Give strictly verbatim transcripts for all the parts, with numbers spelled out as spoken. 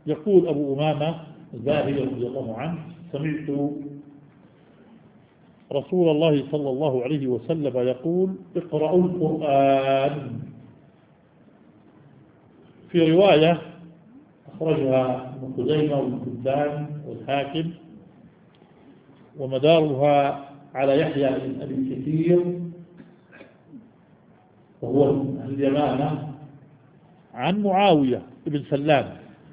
يقول أبو أمامة الباهلي رضي الله عنه: سمعت رسول الله صلى الله عليه وسلم يقول: اقرأوا القرآن. في رواية أخرجها ابن خزيمة والحبان والحاكم، ومدارها على يحيى بن أبي كثير وهو من اليمامة عن معاوية بن سلام،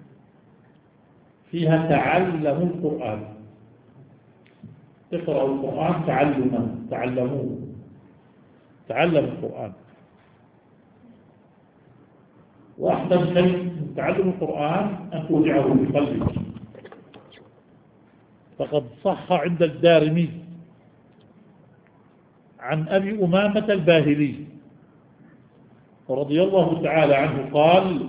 فيها: تعلموا القرآن. اقرأوا القرآن تعلما، تعلموه، تعلموا القرآن. وأحسن شيء من تعلم القرآن أن تودعه في قلبك، فقد صح عند الدارمي عن أبي أمامة الباهلي رضي الله تعالى عنه قال: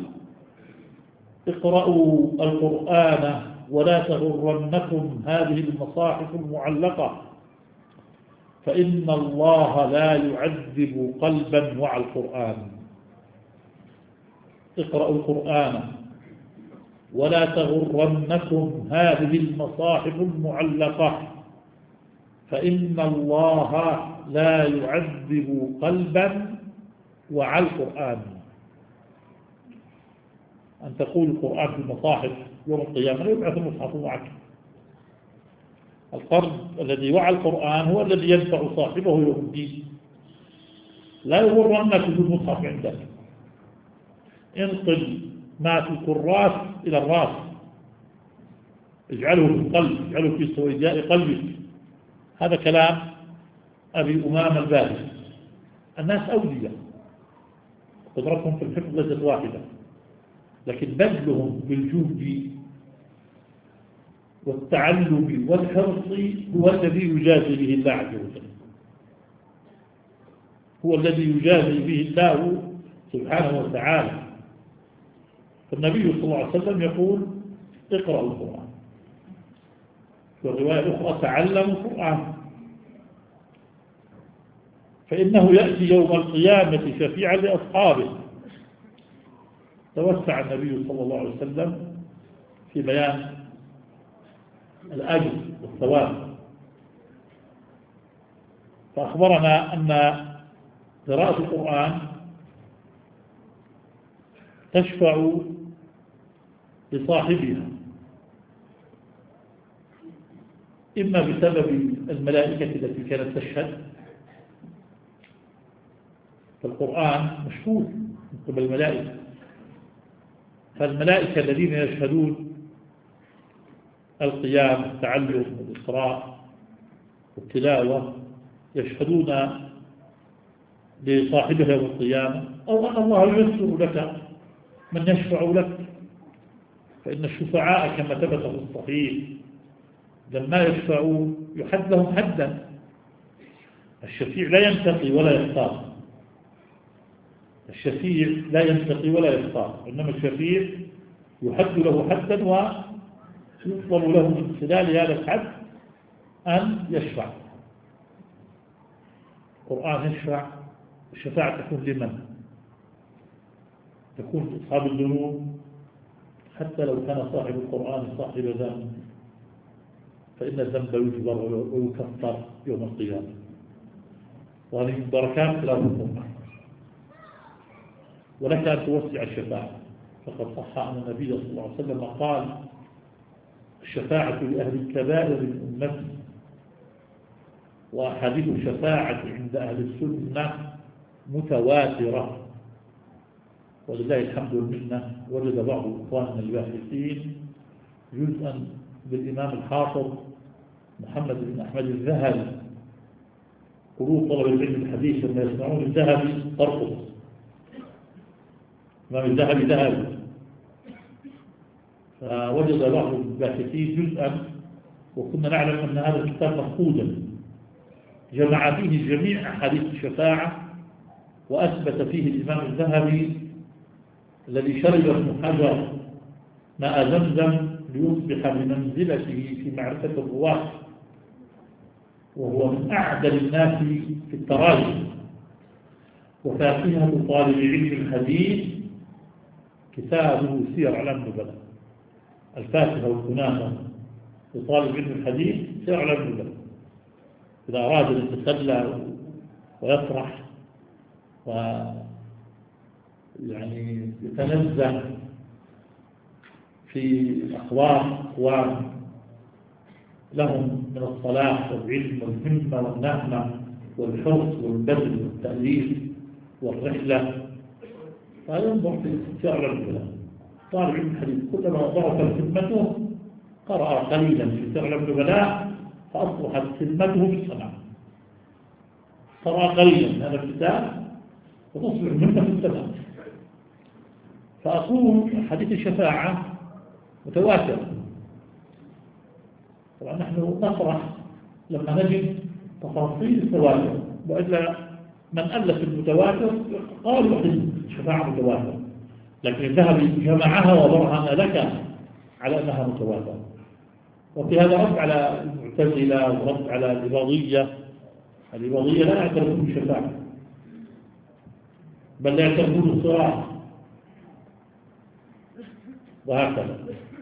اقرأوا القرآن ولا تغرنكم هذه المصاحف المعلقة، فإن الله لا يعذب قلبا وعى القرآن. اقرأوا القرآن ولا تغرنكم هذه المصاحف المعلقة، فإن الله لا يعذب قلبا وعى القرآن. أن تقول القرآن في المصاحف يوم القيامة لا يبعث المصحف معك. القلب الذي وعى القرآن هو الذي ينفع صاحبه يوم الدين. لا يغرنك بالمصحف عندك، انقل ما في الكراس إلى الراس، اجعله في القلب، اجعله في سويداء قلبك. هذا كلام أبي أمامة الباهلي. الناس أولياء، قدرتهم في الحفظ ليست واحدة، لكن بذلهم بالجهد والتعلم والحرص هو الذي يجازي به الله عز وجل، هو الذي يجازي به الله سبحانه وتعالى. فالنبي صلى الله عليه وسلم يقول: اقرأوا القرآن. في الرواية الأخرى: تعلموا القرآن، فإنه يأتي يوم القيامة شفيعا لأصحابه. توسع النبي صلى الله عليه وسلم في بيان الأجر والثواب، فأخبرنا أن قراءة القرآن تشفع لصاحبها، إما بسبب الملائكة التي كانت تشهد، فالقرآن مشهود من قبل الملائكة، فالملائكة الذين يشهدون القيام والتعلم والإقراء والتلاوة يشهدون لصاحبها يوم القيامة، أو أن الله ييسر لك من يشفع لك. فإن الشفعاء كما ثبت في الصحيح لما يشفعوا يحد لهم حدا. الشفيع لا ينتقي ولا يختار، الشفيع لا ينتقي ولا يختار، إنما الشفيع يحد له حدا ويطلب له من خلال هذا الحد أن يشفع. القرآن يشفع، الشفاعة تكون لمن؟ تكون أصحاب الذنوب، حتى لو كان صاحب القرآن صاحب ذنب فإن الذنب يجبر ويكفر يوم القيامة. وهذه من بركات تلاوة القرآن. ولك أن توسع الشفاعة، فقد صح أن النبي صلى الله عليه وسلم قال: الشفاعة لأهل الكبائر من أمتي، وأحاديث الشفاعة عند أهل السنة متواترة. ولله الحمد والمنة. وجد بعض إخواننا الباحثين جزءا بالإمام الحافظ محمد بن أحمد الذهبي، قلوب طلب العلم الحديث لما يسمعون الذهبي ترقص. الإمام الذهبي ذهبي، فوجد بعض الباحثين جزءا، وكنا نعلم أن هذا الكتاب مفقودا، جمع فيه جميع أحاديث الشفاعة، وأثبت فيه الإمام الذهبي الذي شرب ابن حجر ماء زمزم ليصبح بمنزلته في معرفة الرواة، وهو من أعدل الناس في التراجم، وفاقهة طالب علم الحديث كتابه سير أعلام النبلاء. الفاكهة والكنافة لطالب علم الحديث سيعلم له إذا أراد أن يتسلى ويفرح و يعني يتنزه في أخبار أخوان لهم من الصلاح والعلم والهمة والنهمة والحرص والبذل والتأليف والرحلة، فينظر في فعل العلم. طالب علم الحديث كلما ضعفت همته قرأ قليلا في فعل النبلاء فأصبحت همته في الصنعة، قرأ قليلا من هذا الكتاب وتصبح همته في السماء. فأقول حديث الشفاعة متواتر. طبعا نحن نفرح لما نجد تفاصيل التواتر، وإلا من ألف المتواتر قالوا حديث الشفاعة متواتر، لكن الذهبي جمعها وبرهن لك على أنها متواتر. وفي هذا رد على المعتزلة ورد على الإباضية. الإباضية لا يعترفون بالشفاعة بل لا يعترفون بالصراط وهكذا.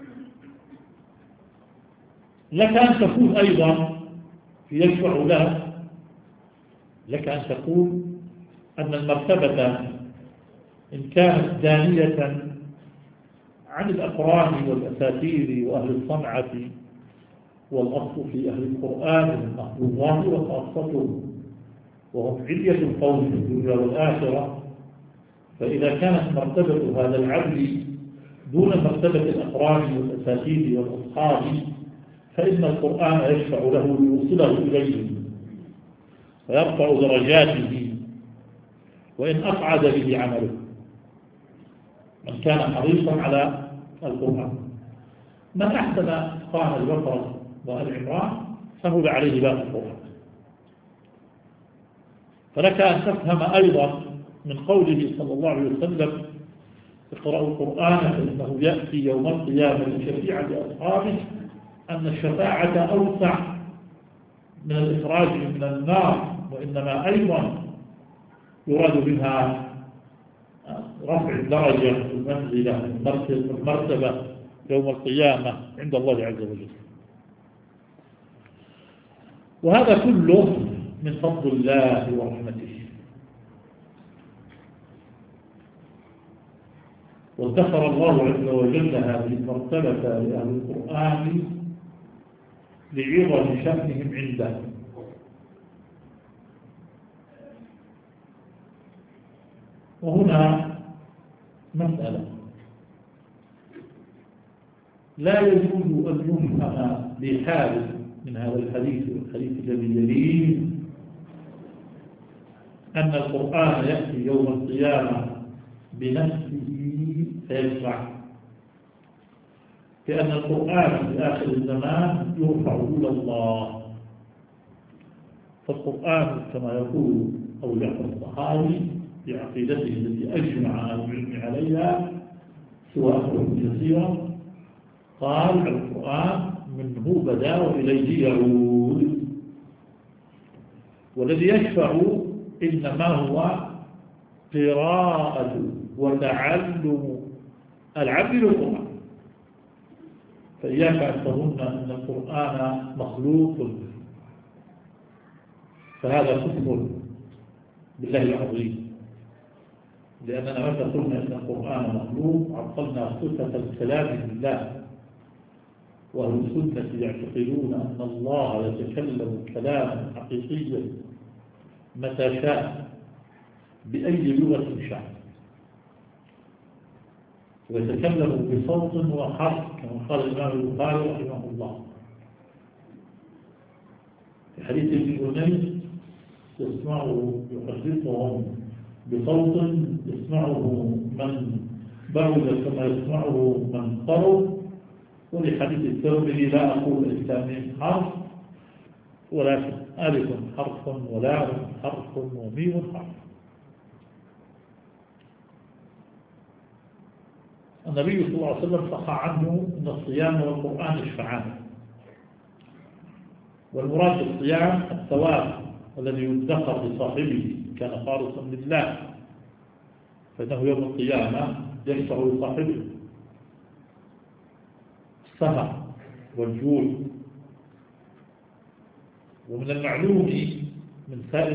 لك أن تقول أيضا في يشفع له، لك أن تقول أن المرتبة إن كانت دانية عن الأقران والأساتير وأهل الصنعة والأصل في أهل القرآن من محفوظات وخاصته وهم علية القوم في الدنيا والآخرة، فإذا كانت مرتبة هذا العبد دون مرتبة الأقران والأساتير والأصحاب فإن القرآن يشفع له ليوصله إليهم ويرفع درجاته وإن أقعد به عمله من كان حريصا على القرآن. من أحسن إتقان البقرة وآل عمران سهل عليه باب القرآن. فلك أن تفهم أيضا من قوله صلى الله عليه وسلم اقرأوا القرآن فإنه يأتي يوم القيامة شفيعا لأصحابه أن الشفاعة أوسع من الإخراج من النار، وإنما أيضا يراد منها رفع الدرجة المنزلة المرتبة يوم القيامة عند الله عز وجل. وهذا كله من فضل الله ورحمته. وذكر الله عز وجل هذه المرتبة لأهل القرآن لعظم شأنهم عنده. وهنا مسألة لا يجوز أن يفهم بحال من هذا الحديث والحديث الذي يليه أن القرآن يأتي يوم القيامة بنفسه فيشفع، كأن القرآن في آخر الزمان يرفع إلى الله. فالقرآن كما يقول أبو جعفر الطحاوي بعقيدته التي أجمع أهل العلم عليها سواء كثيرا، قال القرآن منه بدا وإليه يعود، والذي يشفع إنما هو قراءة وتعلم العبد للقرآن. فإياك أن تظن أن القرآن مخلوق، فهذا كفر بالله العظيم، لأننا متى قلنا أن القرآن مخلوق عطلنا صفة الكلام بالله. وأهل السنة يعتقدون أن الله يتكلم كلاما حقيقيا متى شاء بأي لغة شاء، ويتكلم بصوت وحرف كما قال الإمام البخاري رحمه الله في حديث ابن جنيد يسمعه يحدثهم بصوت يسمعه من بعد كما يسمعه من قرب. ولحديث الترمذي لا أقول الإسلامين حرف ولكن ألف حرف ولام حرف وميم حرف. النبي صلى الله عليه وسلم صح عنه أن الصيام والقرآن يشفعان، والمراد بالصيام الثواب الذي يدخر لصاحبه كان خالصا لله، فإنه يوم القيامة يشفع لصاحبه. السهر والجوع. ومن المعلوم من سائر